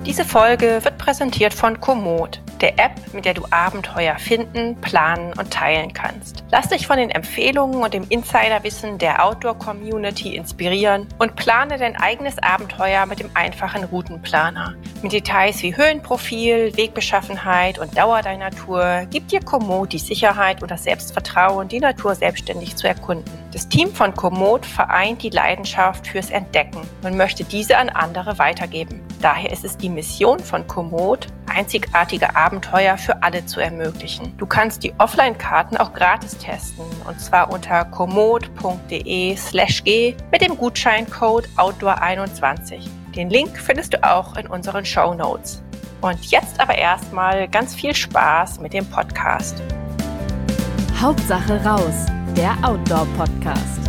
Diese Folge wird präsentiert von Komoot, der App, mit der du Abenteuer finden, planen und teilen kannst. Lass dich von den Empfehlungen und dem Insiderwissen der Outdoor-Community inspirieren und plane dein eigenes Abenteuer mit dem einfachen Routenplaner. Mit Details wie Höhenprofil, Wegbeschaffenheit und Dauer deiner Tour gibt dir Komoot die Sicherheit und das Selbstvertrauen, die Natur selbstständig zu erkunden. Das Team von Komoot vereint die Leidenschaft fürs Entdecken und möchte diese an andere weitergeben. Daher ist es die Mission von Komoot, einzigartige Abenteuer für alle zu ermöglichen. Du kannst die Offline-Karten auch gratis testen, und zwar unter komoot.de/g mit dem Gutscheincode Outdoor21. Den Link findest du auch in unseren Shownotes. Und jetzt aber erstmal ganz viel Spaß mit dem Podcast. Hauptsache raus, der Outdoor-Podcast.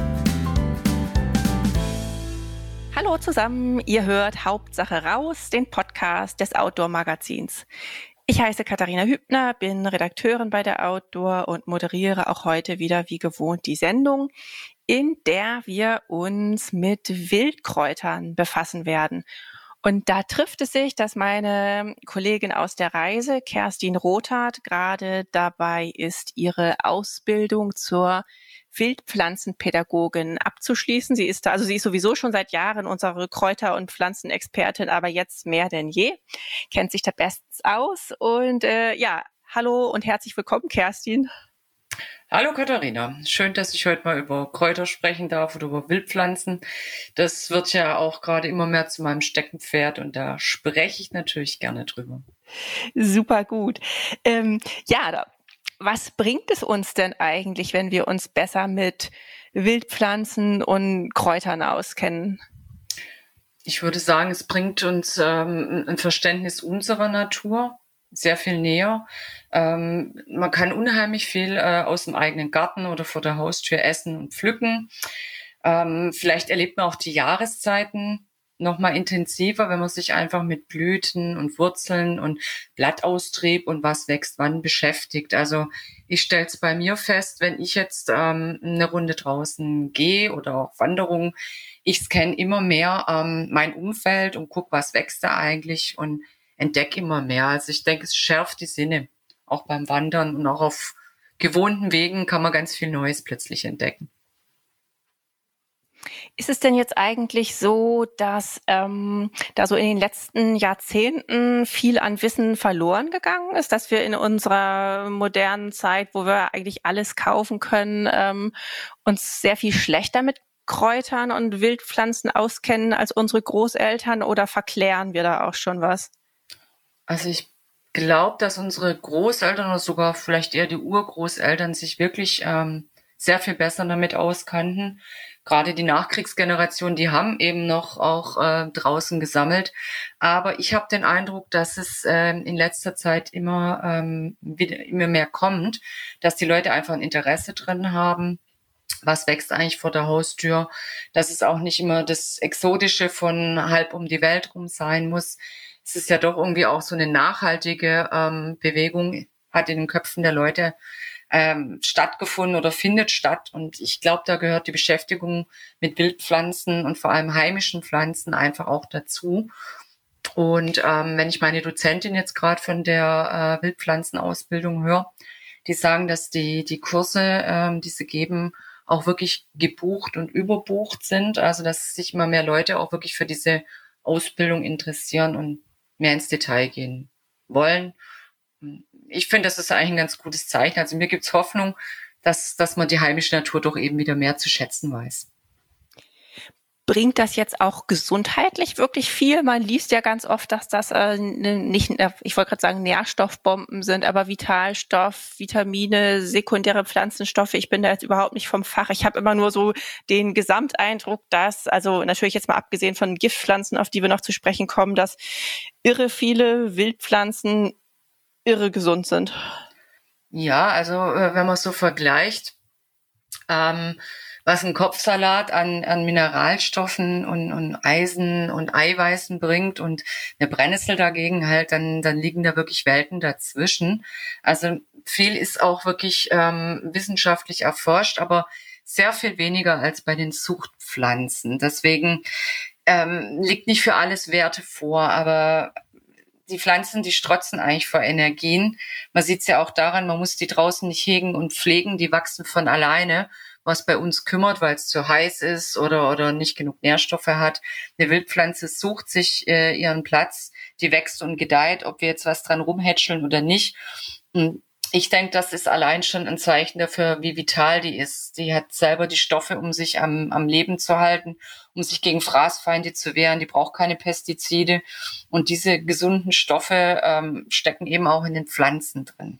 Hallo zusammen, ihr hört Hauptsache raus, den Podcast des Outdoor-Magazins. Ich heiße Katharina Hübner, bin Redakteurin bei der Outdoor und moderiere auch heute wieder wie gewohnt die Sendung, in der wir uns mit Wildkräutern befassen werden. Und da trifft es sich, dass meine Kollegin aus der Reise, Kerstin Rothardt, gerade dabei ist, ihre Ausbildung zur Wildpflanzenpädagogin abzuschließen. Sie ist sowieso schon seit Jahren unsere Kräuter- und Pflanzenexpertin, aber jetzt mehr denn je, kennt sich da bestens aus. Und hallo und herzlich willkommen, Kerstin. Hallo Katharina, schön, dass ich heute mal über Kräuter sprechen darf oder über Wildpflanzen. Das wird ja auch gerade immer mehr zu meinem Steckenpferd und da spreche ich natürlich gerne drüber. Super gut. Was bringt es uns denn eigentlich, wenn wir uns besser mit Wildpflanzen und Kräutern auskennen? Ich würde sagen, es bringt uns ein Verständnis unserer Natur sehr viel näher. Man kann unheimlich viel aus dem eigenen Garten oder vor der Haustür essen und pflücken. Vielleicht erlebt man auch die Jahreszeiten noch mal intensiver, wenn man sich einfach mit Blüten und Wurzeln und Blattaustrieb und was wächst wann beschäftigt. Also ich stelle es bei mir fest, wenn ich jetzt eine Runde draußen gehe oder auch Wanderung, ich scanne immer mehr mein Umfeld und gucke, was wächst da eigentlich und entdecke immer mehr. Also ich denke, es schärft die Sinne, auch beim Wandern und auch auf gewohnten Wegen kann man ganz viel Neues plötzlich entdecken. Ist es denn jetzt eigentlich so, dass da so in den letzten Jahrzehnten viel an Wissen verloren gegangen ist, dass wir in unserer modernen Zeit, wo wir eigentlich alles kaufen können, uns sehr viel schlechter mit Kräutern und Wildpflanzen auskennen als unsere Großeltern, oder verklären wir da auch schon was? Also ich glaube, dass unsere Großeltern oder sogar vielleicht eher die Urgroßeltern sich wirklich sehr viel besser damit auskannten. Gerade die Nachkriegsgeneration, die haben eben noch auch draußen gesammelt. Aber ich habe den Eindruck, dass es in letzter Zeit immer mehr kommt, dass die Leute einfach ein Interesse drin haben. Was wächst eigentlich vor der Haustür? Dass es auch nicht immer das Exotische von halb um die Welt rum sein muss. Es ist ja doch irgendwie auch so eine nachhaltige Bewegung, hat in den Köpfen der Leute stattgefunden oder findet statt. Und ich glaube, da gehört die Beschäftigung mit Wildpflanzen und vor allem heimischen Pflanzen einfach auch dazu. Und wenn ich meine Dozentin jetzt gerade von der Wildpflanzenausbildung höre, die sagen, dass die Kurse, die sie geben, auch wirklich gebucht und überbucht sind. Also dass sich immer mehr Leute auch wirklich für diese Ausbildung interessieren und mehr ins Detail gehen wollen. Ich finde, das ist eigentlich ein ganz gutes Zeichen. Also mir gibt's Hoffnung, dass man die heimische Natur doch eben wieder mehr zu schätzen weiß. Bringt das jetzt auch gesundheitlich wirklich viel? Man liest ja ganz oft, dass das nicht, ich wollte gerade sagen, Nährstoffbomben sind, aber Vitalstoff, Vitamine, sekundäre Pflanzenstoffe. Ich bin da jetzt überhaupt nicht vom Fach. Ich habe immer nur so den Gesamteindruck, dass, also natürlich jetzt mal abgesehen von Giftpflanzen, auf die wir noch zu sprechen kommen, dass irre viele Wildpflanzen irre gesund sind. Ja, also wenn man so vergleicht, was ein Kopfsalat an Mineralstoffen und Eisen und Eiweißen bringt und eine Brennnessel dagegen halt, dann liegen da wirklich Welten dazwischen. Also viel ist auch wirklich wissenschaftlich erforscht, aber sehr viel weniger als bei den Zuchtpflanzen. Deswegen liegt nicht für alles Werte vor, aber die Pflanzen, die strotzen eigentlich vor Energien. Man sieht es ja auch daran, man muss die draußen nicht hegen und pflegen, die wachsen von alleine, was bei uns kümmert, weil es zu heiß ist oder nicht genug Nährstoffe hat. Eine Wildpflanze sucht sich ihren Platz, die wächst und gedeiht, ob wir jetzt was dran rumhätscheln oder nicht. Und ich denke, das ist allein schon ein Zeichen dafür, wie vital die ist. Die hat selber die Stoffe, um sich am Leben zu halten, um sich gegen Fraßfeinde zu wehren. Die braucht keine Pestizide. Und diese gesunden Stoffe stecken eben auch in den Pflanzen drin.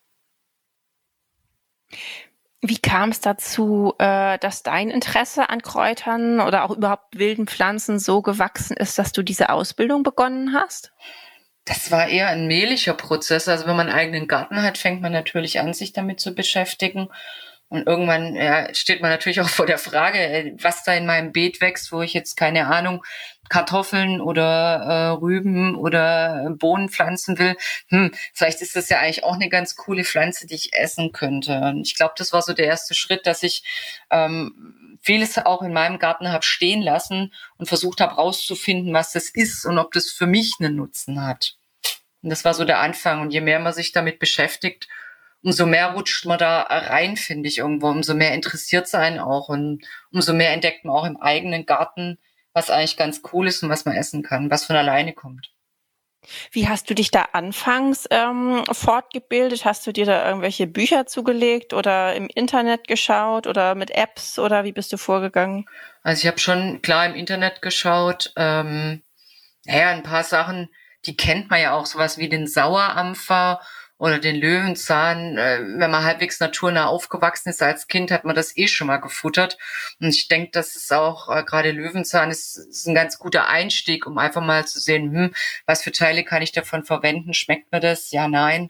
Wie kam es dazu, dass dein Interesse an Kräutern oder auch überhaupt wilden Pflanzen so gewachsen ist, dass du diese Ausbildung begonnen hast? Das war eher ein mählicher Prozess. Also wenn man einen eigenen Garten hat, fängt man natürlich an, sich damit zu beschäftigen. Und irgendwann steht man natürlich auch vor der Frage, was da in meinem Beet wächst, wo ich jetzt, keine Ahnung, Kartoffeln oder Rüben oder Bohnen pflanzen will. Vielleicht ist das ja eigentlich auch eine ganz coole Pflanze, die ich essen könnte. Und ich glaube, das war so der erste Schritt, dass ich vieles auch in meinem Garten habe stehen lassen und versucht habe rauszufinden, was das ist und ob das für mich einen Nutzen hat. Und das war so der Anfang. Und je mehr man sich damit beschäftigt, umso mehr rutscht man da rein, finde ich, irgendwo. Umso mehr interessiert es einen auch. Und umso mehr entdeckt man auch im eigenen Garten, was eigentlich ganz cool ist und was man essen kann, was von alleine kommt. Wie hast du dich da anfangs fortgebildet? Hast du dir da irgendwelche Bücher zugelegt oder im Internet geschaut oder mit Apps oder wie bist du vorgegangen? Also ich habe schon klar im Internet geschaut. Ein paar Sachen, die kennt man ja auch, sowas wie den Sauerampfer oder den Löwenzahn. Wenn man halbwegs naturnah aufgewachsen ist als Kind, hat man das schon mal gefuttert. Und ich denke, das ist auch, gerade Löwenzahn ist ein ganz guter Einstieg, um einfach mal zu sehen, was für Teile kann ich davon verwenden? Schmeckt mir das? Ja, nein.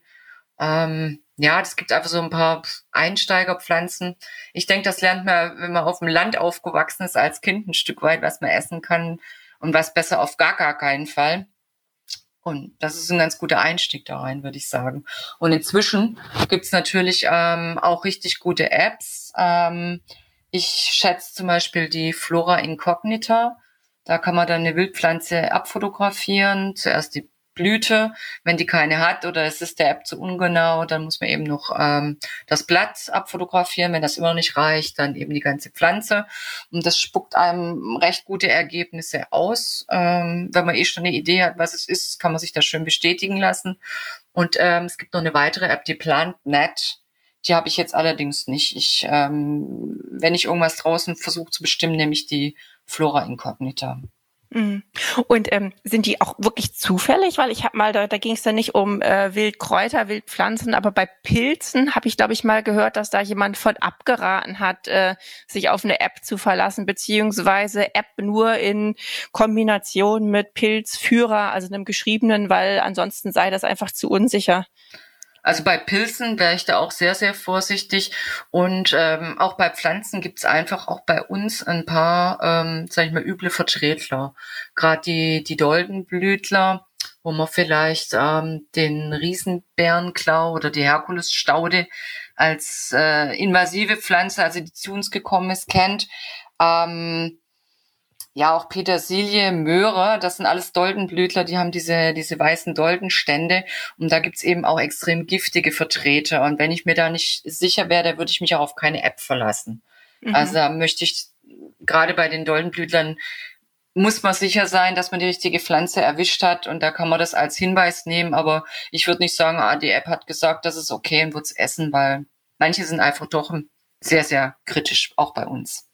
Das gibt einfach so ein paar Einsteigerpflanzen. Ich denke, das lernt man, wenn man auf dem Land aufgewachsen ist, als Kind ein Stück weit, was man essen kann und was besser auf gar keinen Fall. Und das ist ein ganz guter Einstieg da rein, würde ich sagen. Und inzwischen gibt's natürlich auch richtig gute Apps. Ich schätze zum Beispiel die Flora Incognita. Da kann man dann eine Wildpflanze abfotografieren. Zuerst die Blüte, wenn die keine hat oder es ist der App zu ungenau, dann muss man eben noch das Blatt abfotografieren. Wenn das immer noch nicht reicht, dann eben die ganze Pflanze. Und das spuckt einem recht gute Ergebnisse aus. Wenn man schon eine Idee hat, was es ist, kann man sich das schön bestätigen lassen. Und es gibt noch eine weitere App, die PlantNet. Die habe ich jetzt allerdings nicht. Wenn ich irgendwas draußen versuche zu bestimmen, nehme ich die Flora Incognita. Und sind die auch wirklich zufällig? Weil ich habe mal, da ging es dann nicht um Wildkräuter, Wildpflanzen, aber bei Pilzen habe ich, glaube ich, mal gehört, dass da jemand von abgeraten hat, sich auf eine App zu verlassen, beziehungsweise App nur in Kombination mit Pilzführer, also einem geschriebenen, weil ansonsten sei das einfach zu unsicher. Also bei Pilzen wäre ich da auch sehr, sehr vorsichtig. Und auch bei Pflanzen gibt's einfach auch bei uns ein paar, üble Vertretler. Gerade die Doldenblütler, wo man vielleicht den Riesenbärenklau oder die Herkulesstaude als invasive Pflanze, also die zu uns gekommen ist, kennt. Auch Petersilie, Möhre, das sind alles Doldenblütler, die haben diese weißen Doldenstände und da gibt's eben auch extrem giftige Vertreter und wenn ich mir da nicht sicher wäre, da würde ich mich auch auf keine App verlassen. Also da möchte ich, gerade bei den Doldenblütlern, muss man sicher sein, dass man die richtige Pflanze erwischt hat und da kann man das als Hinweis nehmen, aber ich würde nicht sagen, die App hat gesagt, das ist okay und wird's essen, weil manche sind einfach doch sehr, sehr kritisch, auch bei uns.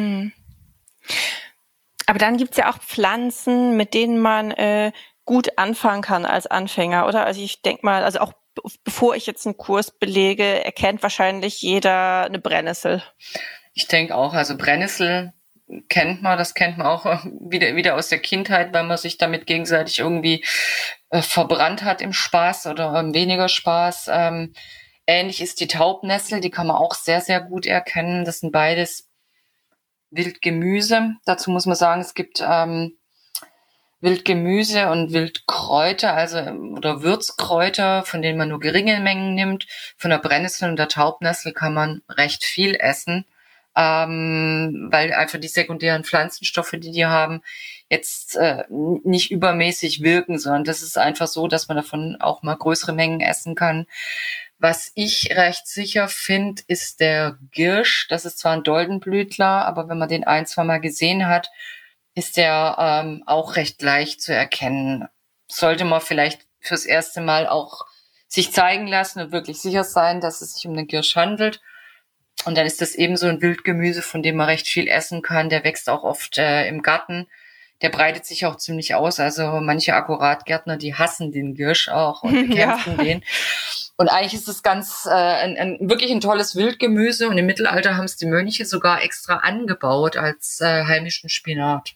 Aber dann gibt's ja auch Pflanzen, mit denen man gut anfangen kann als Anfänger, oder? Also ich denke mal, also auch bevor ich jetzt einen Kurs belege, erkennt wahrscheinlich jeder eine Brennnessel. Ich denke auch, also Brennnessel kennt man, das kennt man auch wieder aus der Kindheit, weil man sich damit gegenseitig irgendwie verbrannt hat im Spaß oder weniger Spaß. Ähnlich ist die Taubnessel, die kann man auch sehr, sehr gut erkennen. Das sind beides Wildgemüse. Dazu muss man sagen, es gibt Wildgemüse und Wildkräuter, oder Würzkräuter, von denen man nur geringe Mengen nimmt. Von der Brennnessel und der Taubnessel kann man recht viel essen. weil einfach die sekundären Pflanzenstoffe, die haben, jetzt nicht übermäßig wirken, sondern das ist einfach so, dass man davon auch mal größere Mengen essen kann. Was ich recht sicher finde, ist der Giersch. Das ist zwar ein Doldenblütler, aber wenn man den ein, zwei Mal gesehen hat, ist der auch recht leicht zu erkennen. Sollte man vielleicht fürs erste Mal auch sich zeigen lassen und wirklich sicher sein, dass es sich um den Giersch handelt. Und dann ist das eben so ein Wildgemüse, von dem man recht viel essen kann. Der wächst auch oft im Garten. Der breitet sich auch ziemlich aus. Also manche Akkuratgärtner, die hassen den Giersch auch und bekämpfen den. Und eigentlich ist es ganz wirklich ein tolles Wildgemüse. Und im Mittelalter haben es die Mönche sogar extra angebaut als heimischen Spinat.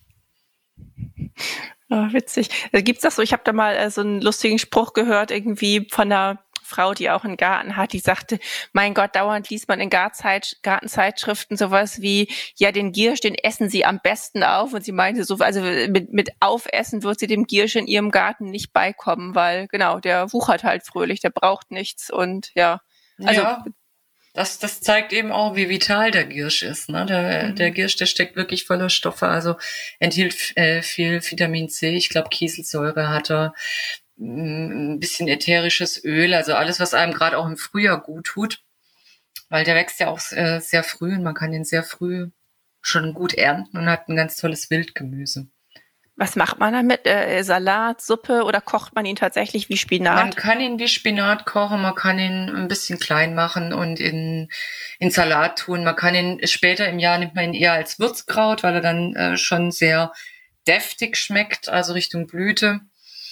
Oh, witzig. Gibt's das so? Ich habe da mal so einen lustigen Spruch gehört, irgendwie von einer Frau, die auch einen Garten hat, die sagte, mein Gott, dauernd liest man in Gartenzeitschriften sowas wie, ja, den Giersch, den essen sie am besten auf. Und sie meinte so, also mit Aufessen wird sie dem Giersch in ihrem Garten nicht beikommen, weil genau, der wuchert halt fröhlich, der braucht nichts und ja. Also ja, das zeigt eben auch, wie vital der Giersch ist. Ne? Der Giersch, der steckt wirklich voller Stoffe, also enthielt viel Vitamin C, ich glaube Kieselsäure hat er, ein bisschen ätherisches Öl, also alles, was einem gerade auch im Frühjahr gut tut, weil der wächst ja auch sehr früh und man kann den sehr früh schon gut ernten und hat ein ganz tolles Wildgemüse. was macht man damit? Salat, Suppe oder kocht man ihn tatsächlich wie Spinat? Man kann ihn wie Spinat kochen, man kann ihn ein bisschen klein machen und in Salat tun. Man kann ihn später im Jahr, nimmt man ihn eher als Würzkraut, weil er dann schon sehr deftig schmeckt, also Richtung Blüte.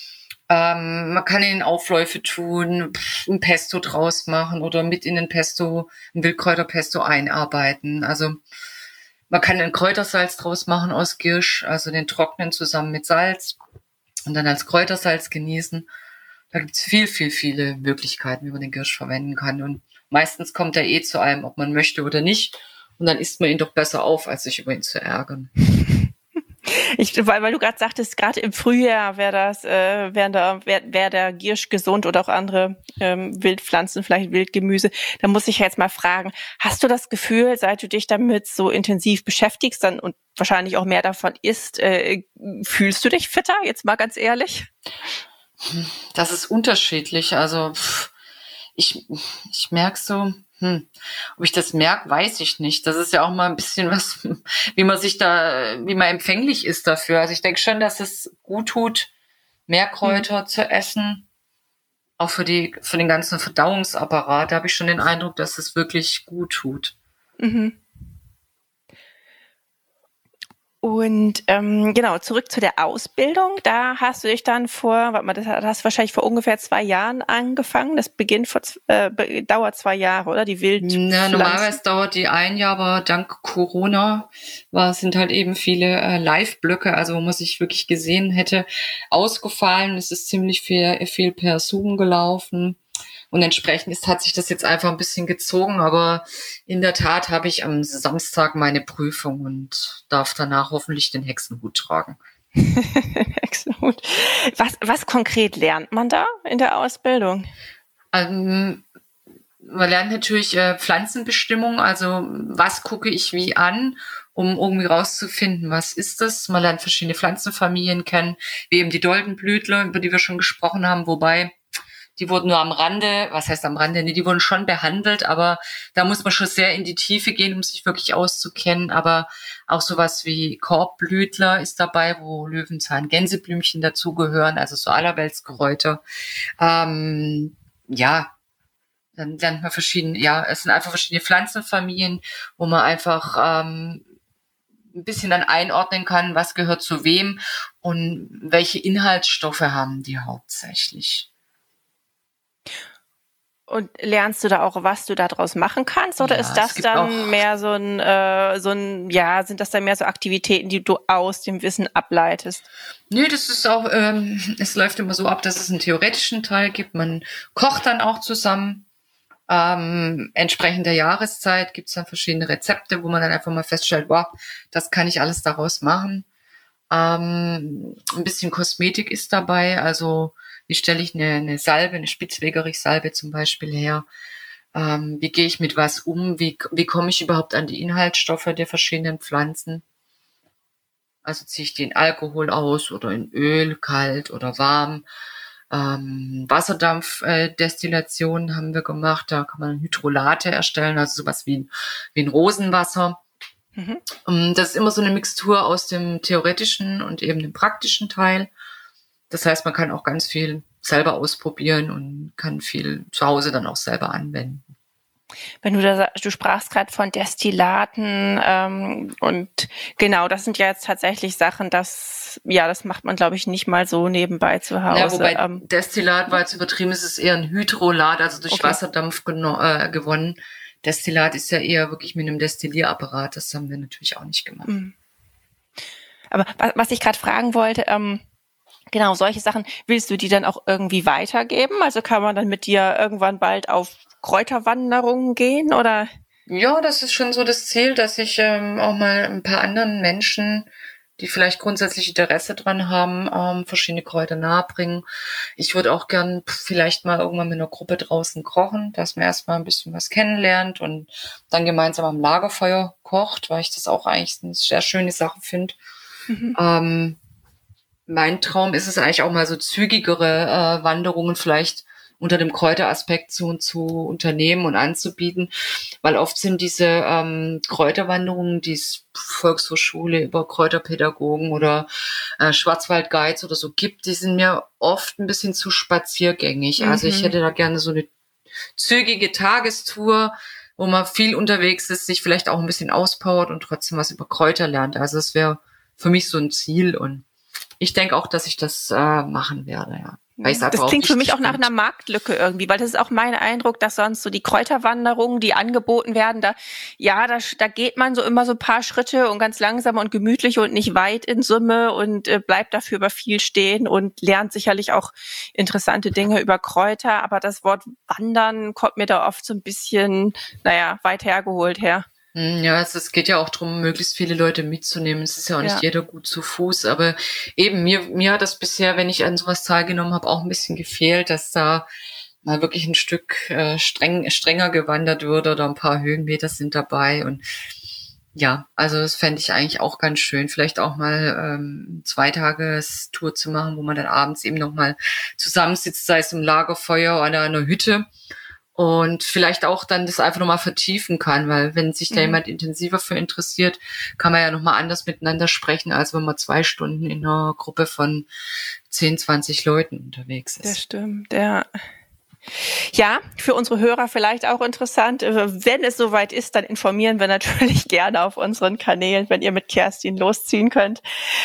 Man kann ihn in Aufläufe tun, ein Pesto draus machen oder mit in ein Wildkräuterpesto einarbeiten. Also man kann ein Kräutersalz draus machen aus Giersch, also den trocknen zusammen mit Salz und dann als Kräutersalz genießen. Da gibt's viele Möglichkeiten, wie man den Giersch verwenden kann. Und meistens kommt er zu einem, ob man möchte oder nicht. Und dann isst man ihn doch besser auf, als sich über ihn zu ärgern. Weil du gerade sagtest, gerade im Frühjahr wäre der Giersch gesund oder auch andere Wildpflanzen, vielleicht Wildgemüse. Da muss ich jetzt mal fragen, hast du das Gefühl, seit du dich damit so intensiv beschäftigst dann und wahrscheinlich auch mehr davon isst, fühlst du dich fitter, jetzt mal ganz ehrlich? Das ist unterschiedlich. Also ich merke so, ob ich das merke, weiß ich nicht. Das ist ja auch mal ein bisschen was, wie man empfänglich ist dafür. Also ich denke schon, dass es gut tut, mehr Kräuter zu essen. Auch für den ganzen Verdauungsapparat. Da habe ich schon den Eindruck, dass es wirklich gut tut. Mhm. Und genau, zurück zu der Ausbildung. Da hast du dich dann das hast du wahrscheinlich vor ungefähr 2 Jahren angefangen. Das dauert 2 Jahre, oder? Die Wildpflanzen. Ja, normalerweise dauert die 1 Jahr, aber dank Corona sind halt eben viele Live-Blöcke, also wo man sich wirklich gesehen hätte, ausgefallen. Es ist ziemlich viel per Zoom gelaufen. Und entsprechend hat sich das jetzt einfach ein bisschen gezogen, aber in der Tat habe ich am Samstag meine Prüfung und darf danach hoffentlich den Hexenhut tragen. Hexenhut. Was konkret lernt man da in der Ausbildung? Man lernt natürlich Pflanzenbestimmung, also was gucke ich wie an, um irgendwie rauszufinden, was ist das. Man lernt verschiedene Pflanzenfamilien kennen, wie eben die Doldenblütler, über die wir schon gesprochen haben, wobei die wurden nur am Rande, was heißt am Rande? Nee, die wurden schon behandelt, aber da muss man schon sehr in die Tiefe gehen, um sich wirklich auszukennen. Aber auch sowas wie Korbblütler ist dabei, wo Löwenzahn, Gänseblümchen dazugehören, also so allerweltskräuter. Dann lernt man es sind einfach verschiedene Pflanzenfamilien, wo man einfach ein bisschen dann einordnen kann, was gehört zu wem und welche Inhaltsstoffe haben die hauptsächlich. Und lernst du da auch, was du da draus machen kannst? Oder ist das dann mehr sind das dann mehr so Aktivitäten, die du aus dem Wissen ableitest? Nee, das ist auch, es läuft immer so ab, dass es einen theoretischen Teil gibt. Man kocht dann auch zusammen. Entsprechend der Jahreszeit gibt es dann verschiedene Rezepte, wo man dann einfach mal feststellt, wow, das kann ich alles daraus machen. Ein bisschen Kosmetik ist dabei, also wie stelle ich eine Salbe, eine Spitzwegerich-Salbe zum Beispiel her? Wie gehe ich mit was um? Wie komme ich überhaupt an die Inhaltsstoffe der verschiedenen Pflanzen? Also ziehe ich den Alkohol aus oder in Öl, kalt oder warm. Wasserdampfdestillation haben wir gemacht. Da kann man Hydrolate erstellen, also sowas wie ein Rosenwasser. Das ist immer so eine Mixtur aus dem theoretischen und eben dem praktischen Teil. Das heißt, man kann auch ganz viel selber ausprobieren und kann viel zu Hause dann auch selber anwenden. Wenn du sprachst gerade von Destillaten und genau, das sind ja jetzt tatsächlich Sachen, das macht man, glaube ich, nicht mal so nebenbei zu Hause. Ja, wobei Destillat, weil es übertrieben ist, ist eher ein Hydrolat, also durch Wasserdampf gewonnen. Destillat ist ja eher wirklich mit einem Destillierapparat, das haben wir natürlich auch nicht gemacht. Aber was ich gerade fragen wollte, genau, solche Sachen, willst du die dann auch irgendwie weitergeben? Also kann man dann mit dir irgendwann bald auf Kräuterwanderungen gehen, oder? Ja, das ist schon so das Ziel, dass ich auch mal ein paar anderen Menschen, die vielleicht grundsätzlich Interesse dran haben, verschiedene Kräuter nahebringen. Ich würde auch gern vielleicht mal irgendwann mit einer Gruppe draußen kochen, dass man erstmal ein bisschen was kennenlernt und dann gemeinsam am Lagerfeuer kocht, weil ich das auch eigentlich eine sehr schöne Sache finde. Mein Traum ist es eigentlich auch mal so zügigere Wanderungen vielleicht unter dem Kräuteraspekt zu unternehmen und anzubieten, weil oft sind diese Kräuterwanderungen, die es Volkshochschule über Kräuterpädagogen oder Schwarzwaldguides oder so gibt, die sind mir oft ein bisschen zu spaziergängig. Also ich hätte da gerne so eine zügige Tagestour, wo man viel unterwegs ist, sich vielleicht auch ein bisschen auspowert und trotzdem was über Kräuter lernt. Also das wäre für mich so ein Ziel und ich denke auch, dass ich das machen werde, ja. Das klingt für mich auch nach einer Marktlücke irgendwie, weil das ist auch mein Eindruck, dass sonst so die Kräuterwanderungen, die angeboten werden, da geht man so immer so ein paar Schritte und ganz langsam und gemütlich und nicht weit in Summe und bleibt dafür über viel stehen und lernt sicherlich auch interessante Dinge über Kräuter, aber das Wort Wandern kommt mir da oft so ein bisschen, weit hergeholt her. Ja, es geht ja auch darum, möglichst viele Leute mitzunehmen. Es ist ja auch nicht jeder gut zu Fuß, aber eben mir hat das bisher, wenn ich an sowas teilgenommen habe, auch ein bisschen gefehlt, dass da mal wirklich ein Stück strenger gewandert wird oder ein paar Höhenmeter sind dabei und ja, also das fände ich eigentlich auch ganz schön, vielleicht auch mal 2-Tages-Tour zu machen, wo man dann abends eben nochmal zusammensitzt, sei es im Lagerfeuer oder an einer Hütte. Und vielleicht auch dann das einfach nochmal vertiefen kann, weil wenn sich da jemand intensiver für interessiert, kann man ja nochmal anders miteinander sprechen, als wenn man 2 Stunden in einer Gruppe von 10, 20 Leuten unterwegs ist. Das stimmt, ja. Ja, für unsere Hörer vielleicht auch interessant. Wenn es soweit ist, dann informieren wir natürlich gerne auf unseren Kanälen, wenn ihr mit Kerstin losziehen könnt.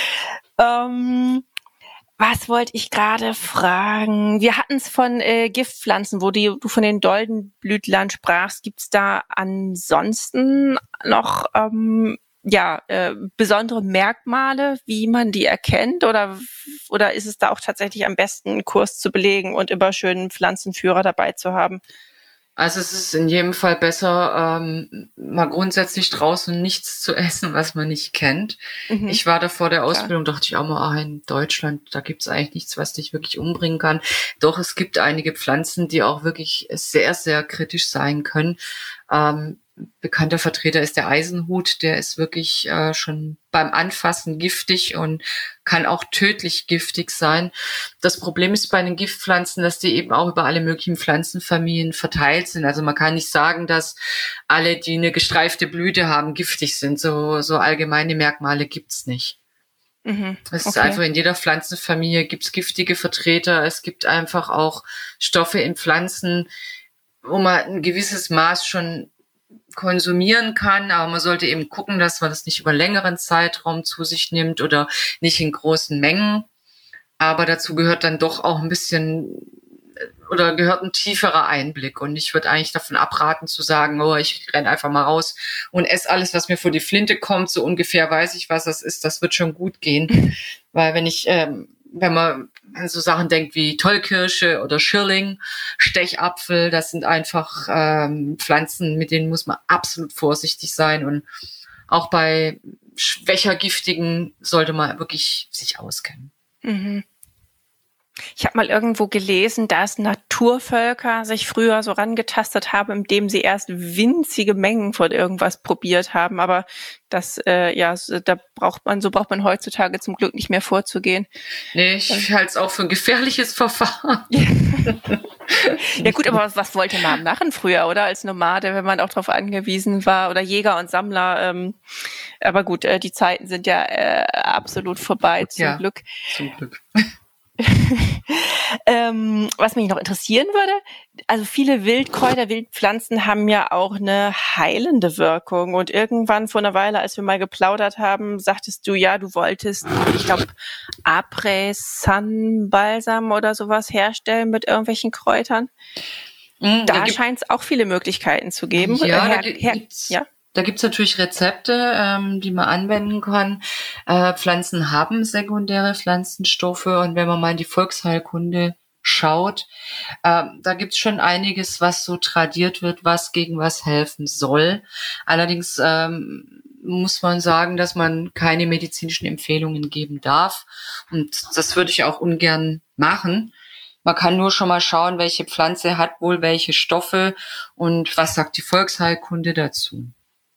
Was wollte ich gerade fragen? Wir hatten es von Giftpflanzen, wo du von den Doldenblütlern sprachst. Gibt es da ansonsten noch besondere Merkmale, wie man die erkennt? Oder ist es da auch tatsächlich am besten, einen Kurs zu belegen und immer schönen Pflanzenführer dabei zu haben? Also es ist in jedem Fall besser, mal grundsätzlich draußen nichts zu essen, was man nicht kennt. Ich war da vor der Ausbildung, dachte ich auch mal, in Deutschland, da gibt's eigentlich nichts, was dich wirklich umbringen kann. Doch es gibt einige Pflanzen, die auch wirklich sehr, sehr kritisch sein können. Bekannter Vertreter ist der Eisenhut, der ist wirklich schon beim Anfassen giftig und kann auch tödlich giftig sein. Das Problem ist bei den Giftpflanzen, dass die eben auch über alle möglichen Pflanzenfamilien verteilt sind. Also man kann nicht sagen, dass alle, die eine gestreifte Blüte haben, giftig sind. So allgemeine Merkmale gibt's nicht. Es ist einfach in jeder Pflanzenfamilie gibt's giftige Vertreter. Es gibt einfach auch Stoffe in Pflanzen, wo man ein gewisses Maß schon konsumieren kann, aber man sollte eben gucken, dass man das nicht über einen längeren Zeitraum zu sich nimmt oder nicht in großen Mengen. Aber dazu gehört dann doch auch ein bisschen oder gehört ein tieferer Einblick. Und ich würde eigentlich davon abraten zu sagen, ich renne einfach mal raus und esse alles, was mir vor die Flinte kommt. So ungefähr weiß ich, was das ist. Das wird schon gut gehen. Weil wenn man an so Sachen denkt wie Tollkirsche oder Schirling, Stechapfel, das sind einfach Pflanzen, mit denen muss man absolut vorsichtig sein. Und auch bei schwächer giftigen sollte man wirklich sich auskennen. Ich habe mal irgendwo gelesen, dass Naturvölker sich früher so rangetastet haben, indem sie erst winzige Mengen von irgendwas probiert haben. Aber das, da braucht man heutzutage zum Glück nicht mehr vorzugehen. Nee, ich halte es auch für ein gefährliches Verfahren. Ja gut, aber was wollte man machen früher, oder? Als Nomade, wenn man auch darauf angewiesen war, oder Jäger und Sammler. Aber gut, die Zeiten sind ja absolut vorbei, zum Glück. Zum Glück. Was mich noch interessieren würde, also viele Wildkräuter, Wildpflanzen haben ja auch eine heilende Wirkung, und irgendwann vor einer Weile, als wir mal geplaudert haben, sagtest du, ja, du wolltest, ich glaube, Apresan-Balsam oder sowas herstellen mit irgendwelchen Kräutern. Da scheint es auch viele Möglichkeiten zu geben. Da gibt's natürlich Rezepte, die man anwenden kann. Pflanzen haben sekundäre Pflanzenstoffe, und wenn man mal in die Volksheilkunde schaut, da gibt's schon einiges, was so tradiert wird, was gegen was helfen soll. Allerdings muss man sagen, dass man keine medizinischen Empfehlungen geben darf, und das würde ich auch ungern machen. Man kann nur schon mal schauen, welche Pflanze hat wohl welche Stoffe und was sagt die Volksheilkunde dazu.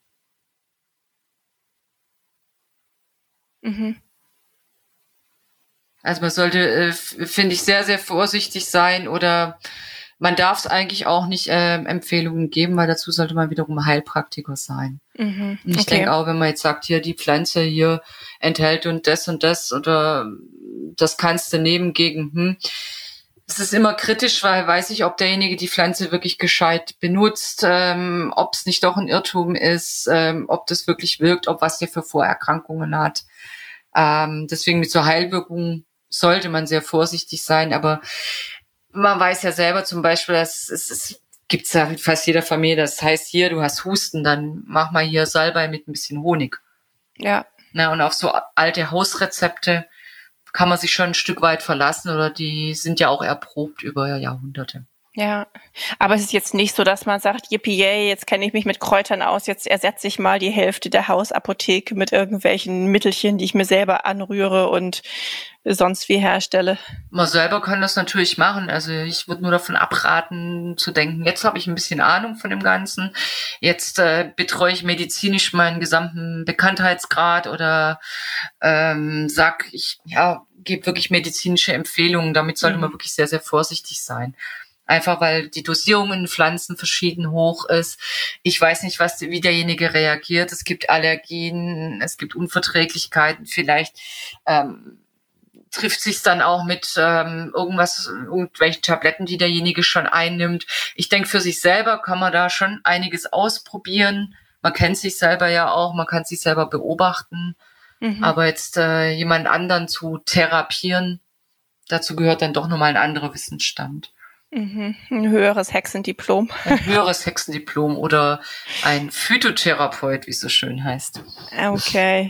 Also man sollte, finde ich, sehr, sehr vorsichtig sein, oder man darf es eigentlich auch nicht Empfehlungen geben, weil dazu sollte man wiederum Heilpraktiker sein. Und ich denke auch, wenn man jetzt sagt, hier die Pflanze hier enthält und das oder das kannst du nehmen gegen, es ist immer kritisch, weil weiß ich, ob derjenige die Pflanze wirklich gescheit benutzt, ob es nicht doch ein Irrtum ist, ob das wirklich wirkt, ob was der für Vorerkrankungen hat. Deswegen mit so Heilwirkung sollte man sehr vorsichtig sein, aber man weiß ja selber zum Beispiel, dass es gibt's ja in fast jeder Familie, das heißt hier, du hast Husten, dann mach mal hier Salbei mit ein bisschen Honig. Ja. Na, und auf so alte Hausrezepte kann man sich schon ein Stück weit verlassen, oder die sind ja auch erprobt über Jahrhunderte. Ja, aber es ist jetzt nicht so, dass man sagt, yippie, jetzt kenne ich mich mit Kräutern aus, jetzt ersetze ich mal die Hälfte der Hausapotheke mit irgendwelchen Mittelchen, die ich mir selber anrühre und sonst wie herstelle. Man selber kann das natürlich machen. Also ich würde nur davon abraten zu denken, jetzt habe ich ein bisschen Ahnung von dem Ganzen, jetzt betreue ich medizinisch meinen gesamten Bekanntheitsgrad oder gebe wirklich medizinische Empfehlungen. Damit sollte man wirklich sehr, sehr vorsichtig sein. Einfach weil die Dosierung in Pflanzen verschieden hoch ist. Ich weiß nicht, wie derjenige reagiert. Es gibt Allergien, es gibt Unverträglichkeiten. Vielleicht trifft sich's dann auch mit irgendwelchen Tabletten, die derjenige schon einnimmt. Ich denke, für sich selber kann man da schon einiges ausprobieren. Man kennt sich selber ja auch, man kann sich selber beobachten. Aber jetzt jemand anderen zu therapieren, dazu gehört dann doch nochmal ein anderer Wissensstand. Ein höheres Hexendiplom. Ein höheres Hexendiplom oder ein Phytotherapeut, wie es so schön heißt. Okay.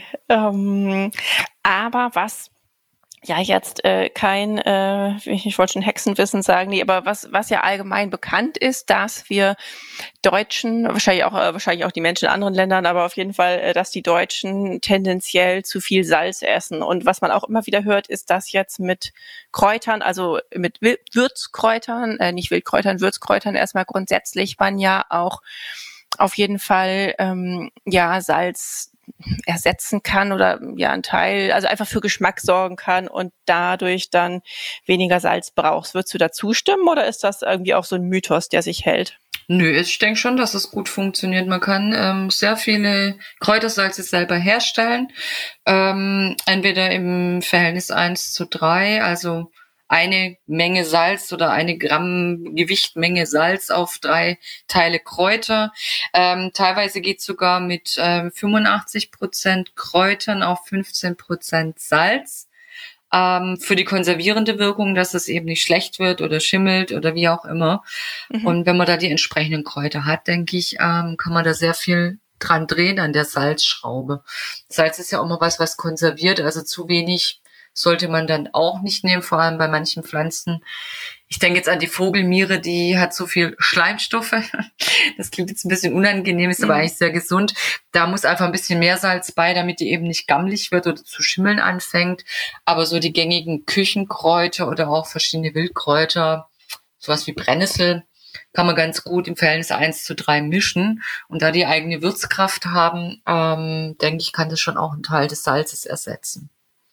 Aber was ja jetzt ich wollte schon Hexenwissen sagen, nee, aber was ja allgemein bekannt ist, dass wir Deutschen, wahrscheinlich auch die Menschen in anderen Ländern, aber auf jeden Fall, dass die Deutschen tendenziell zu viel Salz essen. Und was man auch immer wieder hört, ist, dass jetzt mit Kräutern, also mit Würzkräutern, nicht Wildkräutern, Würzkräutern erstmal grundsätzlich man ja auch auf jeden Fall Salz ersetzen kann oder ein Teil, also einfach für Geschmack sorgen kann und dadurch dann weniger Salz brauchst. Würdest du da zustimmen, oder ist das irgendwie auch so ein Mythos, der sich hält? Nö, ich denke schon, dass es gut funktioniert. Man kann sehr viele Kräutersalze selber herstellen, entweder im Verhältnis 1:3, also eine Menge Salz oder eine Gramm Gewichtmenge Salz auf 3 Teile Kräuter. Teilweise geht sogar mit 85% Kräutern auf 15% Salz. Für die konservierende Wirkung, dass es eben nicht schlecht wird oder schimmelt oder wie auch immer. Und wenn man da die entsprechenden Kräuter hat, denke ich, kann man da sehr viel dran drehen an der Salzschraube. Salz ist ja auch immer was konserviert, also zu wenig sollte man dann auch nicht nehmen, vor allem bei manchen Pflanzen. Ich denke jetzt an die Vogelmiere, die hat so viel Schleimstoffe. Das klingt jetzt ein bisschen unangenehm, ist aber eigentlich sehr gesund. Da muss einfach ein bisschen mehr Salz bei, damit die eben nicht gammelig wird oder zu schimmeln anfängt. Aber so die gängigen Küchenkräuter oder auch verschiedene Wildkräuter, sowas wie Brennnessel kann man ganz gut im Verhältnis 1:3 mischen. Und da die eigene Würzkraft haben, denke ich, kann das schon auch einen Teil des Salzes ersetzen.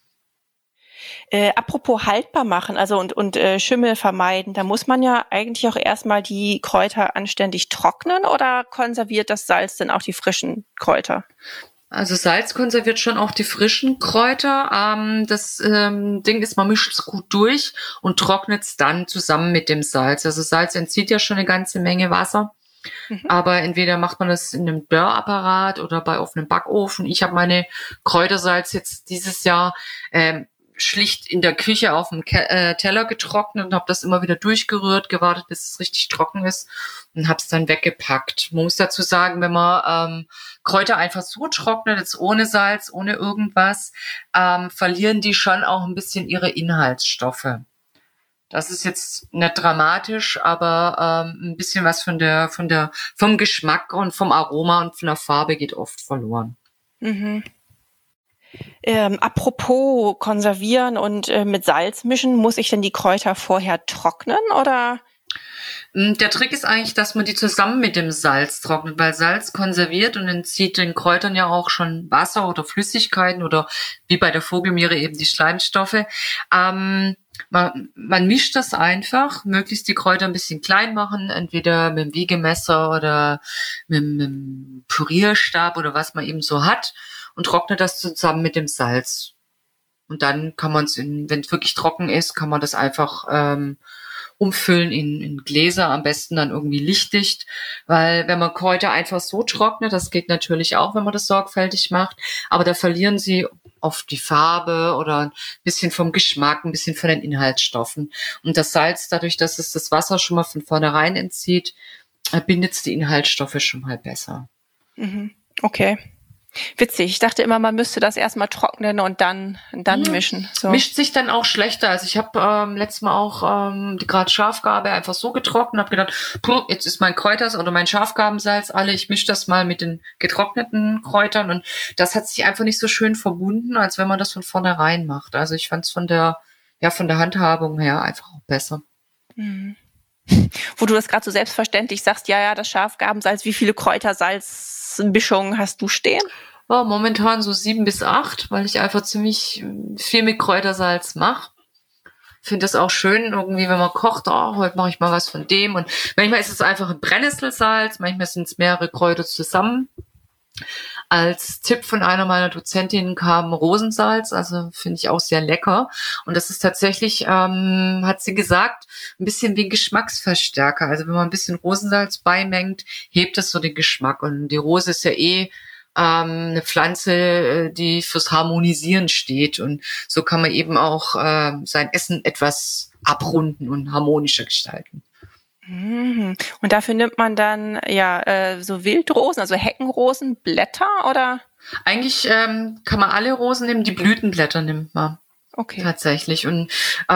Apropos haltbar machen, also und Schimmel vermeiden, da muss man ja eigentlich auch erstmal die Kräuter anständig trocknen oder konserviert das Salz denn auch die frischen Kräuter? Also Salz konserviert schon auch die frischen Kräuter. Das Ding ist, man mischt es gut durch und trocknet es dann zusammen mit dem Salz. Also Salz entzieht ja schon eine ganze Menge Wasser. Aber entweder macht man das in einem Dörrapparat oder bei offenem Backofen. Ich habe meine Kräutersalz jetzt dieses Jahr schlicht in der Küche auf dem Teller getrocknet und habe das immer wieder durchgerührt, gewartet, bis es richtig trocken ist und habe es dann weggepackt. Man muss dazu sagen, wenn man Kräuter einfach so trocknet, jetzt ohne Salz, ohne irgendwas, verlieren die schon auch ein bisschen ihre Inhaltsstoffe. Das ist jetzt nicht dramatisch, aber ein bisschen was vom Geschmack und vom Aroma und von der Farbe geht oft verloren. Mhm. Apropos konservieren und mit Salz mischen, muss ich denn die Kräuter vorher trocknen oder? Der Trick ist eigentlich, dass man die zusammen mit dem Salz trocknet, weil Salz konserviert und entzieht den Kräutern ja auch schon Wasser oder Flüssigkeiten oder wie bei der Vogelmiere eben die Schleimstoffe. Man mischt das einfach, möglichst die Kräuter ein bisschen klein machen, entweder mit dem Wiegemesser oder mit dem Pürierstab oder was man eben so hat und trocknet das zusammen mit dem Salz. Und dann kann man es, wenn es wirklich trocken ist, kann man das einfach umfüllen in Gläser, am besten dann irgendwie lichtdicht, weil wenn man Kräuter einfach so trocknet, das geht natürlich auch, wenn man das sorgfältig macht, aber da verlieren sie oft die Farbe oder ein bisschen vom Geschmack, ein bisschen von den Inhaltsstoffen. Und das Salz, dadurch, dass es das Wasser schon mal von vornherein entzieht, bindet es die Inhaltsstoffe schon mal besser. Okay. Witzig. Ich dachte immer, man müsste das erstmal trocknen und dann mischen. So. Mischt sich dann auch schlechter. Also ich habe letztes Mal auch die gerade Schafgarbe einfach so getrocknet, habe gedacht, jetzt ist mein Kräuters oder mein Schafgarbensalz alle, ich mische das mal mit den getrockneten Kräutern und das hat sich einfach nicht so schön verbunden, als wenn man das von vornherein macht. Also ich fand es von der Handhabung her einfach auch besser. Mhm. Wo du das gerade so selbstverständlich sagst, ja, das Schafgarbensalz, wie viele Kräutersalzmischungen hast du stehen? Ja, momentan so 7 bis 8, weil ich einfach ziemlich viel mit Kräutersalz mache. Ich finde das auch schön, irgendwie, wenn man kocht, heute mache ich mal was von dem. Und manchmal ist es einfach ein Brennnesselsalz, manchmal sind es mehrere Kräuter zusammen. Als Tipp von einer meiner Dozentinnen kam Rosensalz, also finde ich auch sehr lecker. Und das ist tatsächlich, hat sie gesagt, ein bisschen wie ein Geschmacksverstärker. Also wenn man ein bisschen Rosensalz beimengt, hebt das so den Geschmack. Und die Rose ist ja eine Pflanze, die fürs Harmonisieren steht. Und so kann man eben auch sein Essen etwas abrunden und harmonischer gestalten. Und dafür nimmt man dann so Wildrosen, also Heckenrosen, Blätter oder? Eigentlich kann man alle Rosen nehmen, die Blütenblätter nimmt man. Okay. Tatsächlich. Und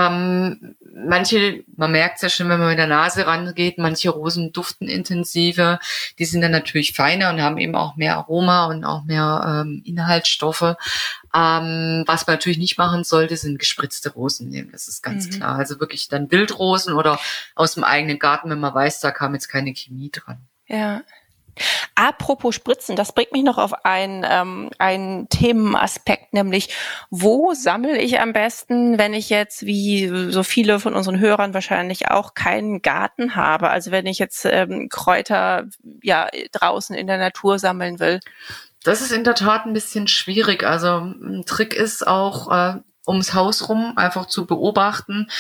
manche, man merkt es ja schon, wenn man mit der Nase rangeht, manche Rosen duften intensiver. Die sind dann natürlich feiner und haben eben auch mehr Aroma und auch mehr Inhaltsstoffe. Was man natürlich nicht machen sollte, sind gespritzte Rosen nehmen. Das ist ganz klar. Also wirklich dann Wildrosen oder aus dem eigenen Garten, wenn man weiß, da kam jetzt keine Chemie dran. Ja. Apropos Spritzen, das bringt mich noch auf einen Themenaspekt, nämlich wo sammle ich am besten, wenn ich jetzt, wie so viele von unseren Hörern wahrscheinlich auch, keinen Garten habe, also wenn ich jetzt Kräuter draußen in der Natur sammeln will. Das ist in der Tat ein bisschen schwierig. Also ein Trick ist auch, ums Haus rum einfach zu beobachten,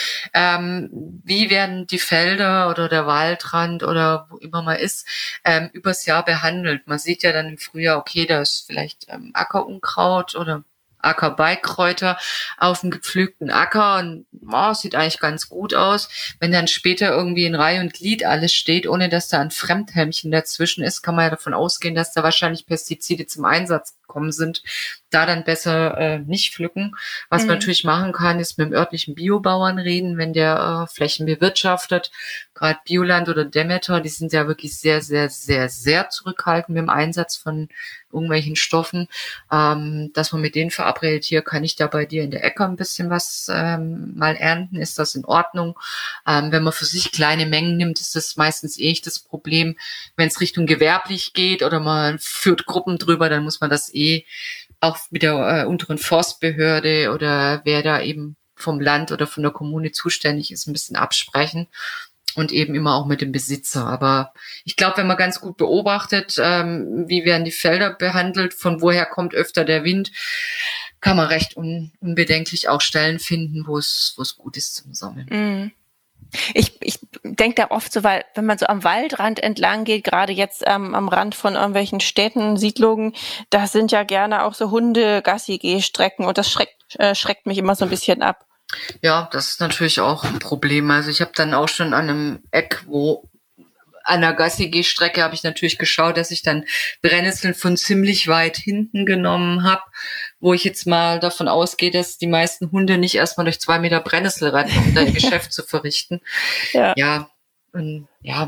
wie werden die Felder oder der Waldrand oder wo immer man ist, übers Jahr behandelt. Man sieht ja dann im Frühjahr, okay, da ist vielleicht Ackerunkraut oder Ackerbeikräuter auf dem gepflügten Acker und sieht eigentlich ganz gut aus. Wenn dann später irgendwie in Reihe und Glied alles steht, ohne dass da ein Fremdhämmchen dazwischen ist, kann man ja davon ausgehen, dass da wahrscheinlich Pestizide zum Einsatz gekommen sind. Da dann besser nicht pflücken. Was man natürlich machen kann, ist mit dem örtlichen Biobauern reden, wenn der Flächen bewirtschaftet, gerade Bioland oder Demeter, die sind ja wirklich sehr, sehr, sehr, sehr zurückhaltend mit dem Einsatz von irgendwelchen Stoffen. Dass man mit denen verabredet, hier kann ich da bei dir in der Ecke ein bisschen was mal ernten, ist das in Ordnung? Wenn man für sich kleine Mengen nimmt, ist das meistens nicht das Problem. Wenn es Richtung gewerblich geht oder man führt Gruppen drüber, dann muss man das auch mit der unteren Forstbehörde oder wer da eben vom Land oder von der Kommune zuständig ist, ein bisschen absprechen und eben immer auch mit dem Besitzer. Aber ich glaube, wenn man ganz gut beobachtet, wie werden die Felder behandelt, von woher kommt öfter der Wind, kann man recht unbedenklich auch Stellen finden, wo es gut ist zum Sammeln. Mm. Ich denke da oft so, weil wenn man so am Waldrand entlang geht, gerade jetzt am Rand von irgendwelchen Städten, Siedlungen, da sind ja gerne auch so Hunde-Gassi-Gehstrecken und das schreckt mich immer so ein bisschen ab. Ja, das ist natürlich auch ein Problem. Also ich habe dann auch schon an einem Eck, an der Gassi-Gehstrecke habe ich natürlich geschaut, dass ich dann Brennnesseln von ziemlich weit hinten genommen habe, wo ich jetzt mal davon ausgehe, dass die meisten Hunde nicht erstmal durch 2 Meter Brennnessel rennen, um da ihr Geschäft zu verrichten. Ja, wenn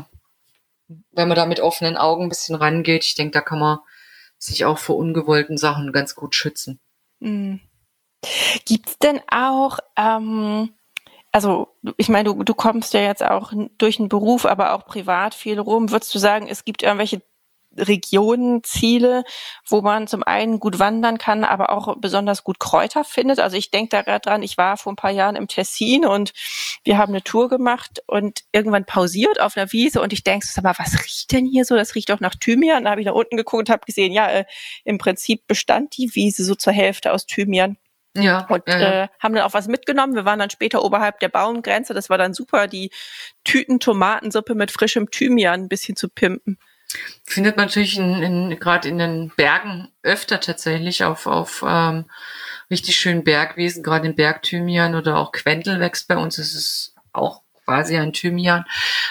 man da mit offenen Augen ein bisschen rangeht, ich denke, da kann man sich auch vor ungewollten Sachen ganz gut schützen. Mhm. Gibt's denn auch, also ich meine, du kommst ja jetzt auch durch den Beruf, aber auch privat viel rum. Würdest du sagen, es gibt irgendwelche Regionen, Ziele, wo man zum einen gut wandern kann, aber auch besonders gut Kräuter findet? Also ich denke da gerade dran, ich war vor ein paar Jahren im Tessin und wir haben eine Tour gemacht und irgendwann pausiert auf einer Wiese und ich denke, sag mal, was riecht denn hier so? Das riecht doch nach Thymian. Da habe ich nach unten geguckt und habe gesehen, ja, im Prinzip bestand die Wiese so zur Hälfte aus Thymian. Ja, und haben dann auch was mitgenommen. Wir waren dann später oberhalb der Baumgrenze. Das war dann super, die Tüten Tomatensuppe mit frischem Thymian ein bisschen zu pimpen. Findet man natürlich gerade in den Bergen öfter tatsächlich auf richtig schönen Bergwiesen, gerade in Bergthymian oder auch Quendel wächst bei uns. Das ist auch quasi ein Thymian.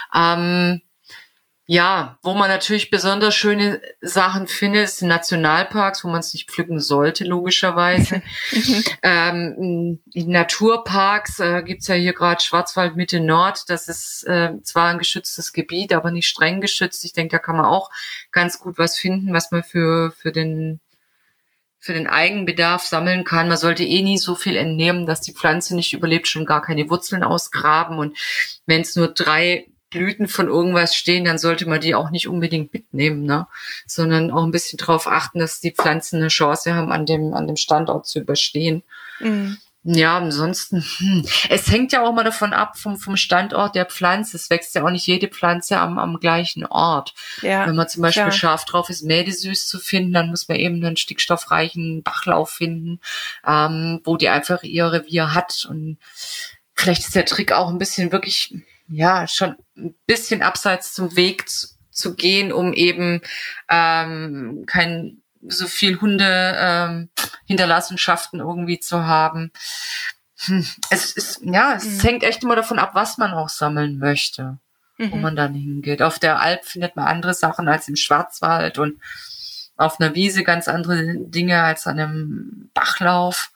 Ja, wo man natürlich besonders schöne Sachen findet, sind Nationalparks, wo man es nicht pflücken sollte, logischerweise. In Naturparks gibt's ja hier gerade Schwarzwald Mitte Nord. Das ist zwar ein geschütztes Gebiet, aber nicht streng geschützt. Ich denke, da kann man auch ganz gut was finden, was man für den Eigenbedarf sammeln kann. Man sollte nie so viel entnehmen, dass die Pflanze nicht überlebt, schon gar keine Wurzeln ausgraben. Und wenn es nur 3 Blüten von irgendwas stehen, dann sollte man die auch nicht unbedingt mitnehmen, ne? Sondern auch ein bisschen drauf achten, dass die Pflanzen eine Chance haben, an dem Standort zu überstehen. Mhm. Ja, ansonsten, es hängt ja auch mal davon ab, vom Standort der Pflanze. Es wächst ja auch nicht jede Pflanze am gleichen Ort. Ja, wenn man zum Beispiel scharf drauf ist, mädesüß zu finden, dann muss man eben einen stickstoffreichen Bachlauf finden, wo die einfach ihr Revier hat. Und vielleicht ist der Trick auch ein bisschen wirklich, ja, schon ein bisschen abseits zum Weg zu gehen, um eben kein so viel Hunde Hinterlassenschaften irgendwie zu haben. Es hängt echt immer davon ab, was man auch sammeln möchte, wo man dann hingeht. Auf der Alp findet man andere Sachen als im Schwarzwald und auf einer Wiese ganz andere Dinge als an einem Bachlauf.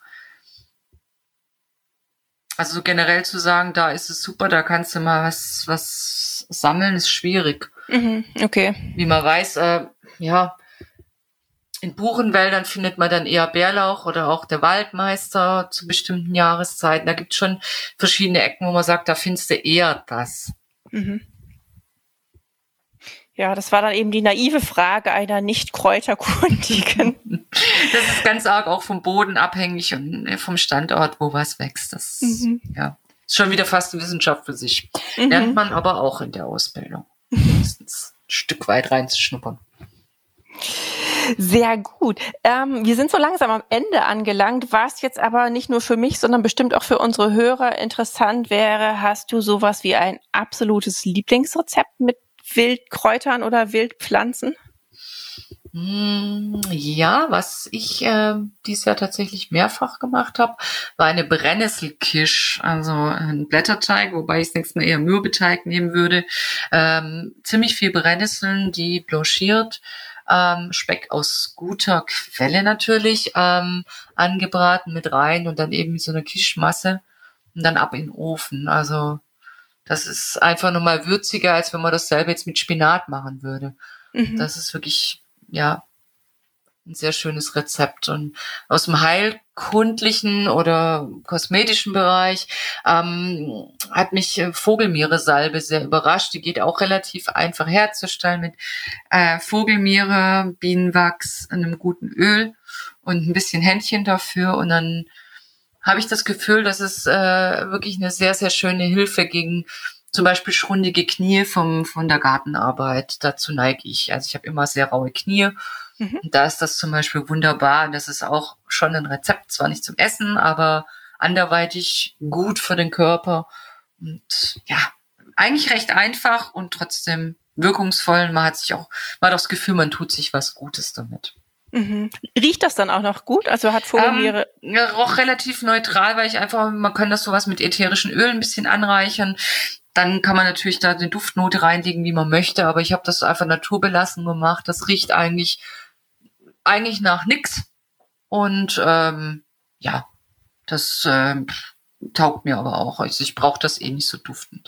Also generell zu sagen, da ist es super, da kannst du mal was sammeln, ist schwierig. Okay. Wie man weiß, in Buchenwäldern findet man dann eher Bärlauch oder auch der Waldmeister zu bestimmten Jahreszeiten. Da gibt es schon verschiedene Ecken, wo man sagt, da findest du eher das. Ja, das war dann eben die naive Frage einer Nicht-Kräuterkundigen. Das ist ganz arg auch vom Boden abhängig und vom Standort, wo was wächst. Das ist schon wieder fast eine Wissenschaft für sich. Lernt man aber auch in der Ausbildung. Mindestens ein Stück weit reinzuschnuppern. Sehr gut. Wir sind so langsam am Ende angelangt. Was jetzt aber nicht nur für mich, sondern bestimmt auch für unsere Hörer interessant wäre, hast du sowas wie ein absolutes Lieblingsrezept mit Wildkräutern oder Wildpflanzen? Ja, was ich dieses Jahr tatsächlich mehrfach gemacht habe, war eine Brennnesselkisch, also ein Blätterteig, wobei ich nächstes Mal eher Mürbeteig nehmen würde. Ziemlich viel Brennnesseln, die blanchiert, Speck aus guter Quelle natürlich, angebraten mit rein und dann eben so eine Kischmasse und dann ab in den Ofen. Also Das ist einfach nochmal würziger, als wenn man dasselbe jetzt mit Spinat machen würde. Das ist wirklich, ja, ein sehr schönes Rezept. Und aus dem heilkundlichen oder kosmetischen Bereich hat mich Vogelmeere-Salbe sehr überrascht. Die geht auch relativ einfach herzustellen mit Vogelmeere, Bienenwachs, einem guten Öl und ein bisschen Händchen dafür. Und dann habe ich das Gefühl, dass es wirklich eine sehr, sehr schöne Hilfe gegen zum Beispiel schrundige Knie von der Gartenarbeit. Dazu neige ich. Also ich habe immer sehr raue Knie. Und da ist das zum Beispiel wunderbar. Und das ist auch schon ein Rezept, zwar nicht zum Essen, aber anderweitig gut für den Körper. Und ja, eigentlich recht einfach und trotzdem wirkungsvoll. Man hat das Gefühl, man tut sich was Gutes damit. Riecht das dann auch noch gut? Also hat Vogelmeere... roch relativ neutral, weil man kann das sowas mit ätherischen Ölen ein bisschen anreichern. Dann kann man natürlich da die Duftnote reinlegen, wie man möchte, aber ich habe das einfach naturbelassen gemacht. Das riecht eigentlich nach nix. Und ja, das taugt mir aber auch. Also ich brauche das nicht so duftend.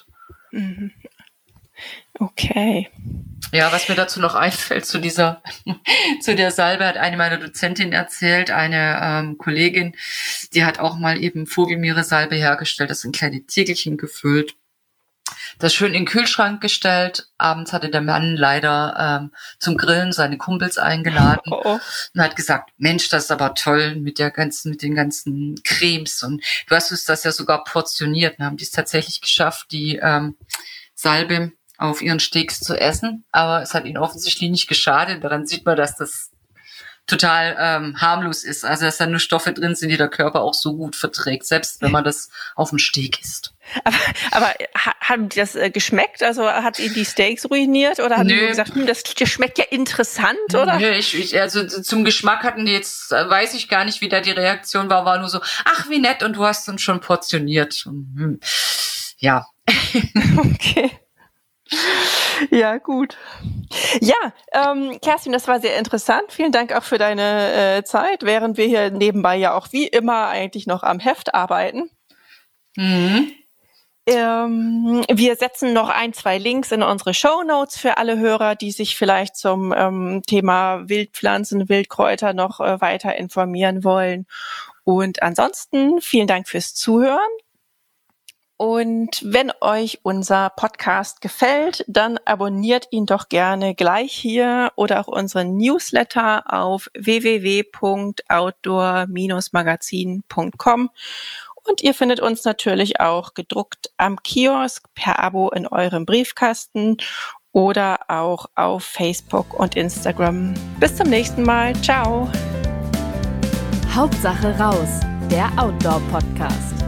Okay. Ja, was mir dazu noch einfällt, zu der Salbe, hat eine meiner Dozentinnen erzählt, eine Kollegin, die hat auch mal eben Vogelmeere-Salbe hergestellt, das in kleine Tiegelchen gefüllt, das schön in den Kühlschrank gestellt. Abends hatte der Mann leider zum Grillen seine Kumpels eingeladen und hat gesagt, Mensch, das ist aber toll mit den ganzen Cremes. Und du hast uns das ja sogar portioniert. Und haben die es tatsächlich geschafft, die Salbe auf ihren Steaks zu essen. Aber es hat ihnen offensichtlich nicht geschadet. Daran sieht man, dass das total harmlos ist. Also dass da nur Stoffe drin sind, die der Körper auch so gut verträgt, selbst wenn man das auf dem Steak isst. Aber haben die das geschmeckt? Also hat Ihnen die Steaks ruiniert? Oder haben die nur gesagt, das schmeckt ja interessant, oder? Nö, also zum Geschmack hatten die jetzt, weiß ich gar nicht, wie da die Reaktion war nur so, ach, wie nett, und du hast uns schon portioniert. Und, ja. Okay. Ja, gut. Ja, Kerstin, das war sehr interessant. Vielen Dank auch für deine Zeit, während wir hier nebenbei ja auch wie immer eigentlich noch am Heft arbeiten. Wir setzen noch 1-2 Links in unsere Shownotes für alle Hörer, die sich vielleicht zum Thema Wildpflanzen, Wildkräuter noch weiter informieren wollen. Und ansonsten vielen Dank fürs Zuhören. Und wenn euch unser Podcast gefällt, dann abonniert ihn doch gerne gleich hier oder auch unseren Newsletter auf www.outdoor-magazin.com. Und ihr findet uns natürlich auch gedruckt am Kiosk per Abo in eurem Briefkasten oder auch auf Facebook und Instagram. Bis zum nächsten Mal. Ciao. Hauptsache raus, der Outdoor-Podcast.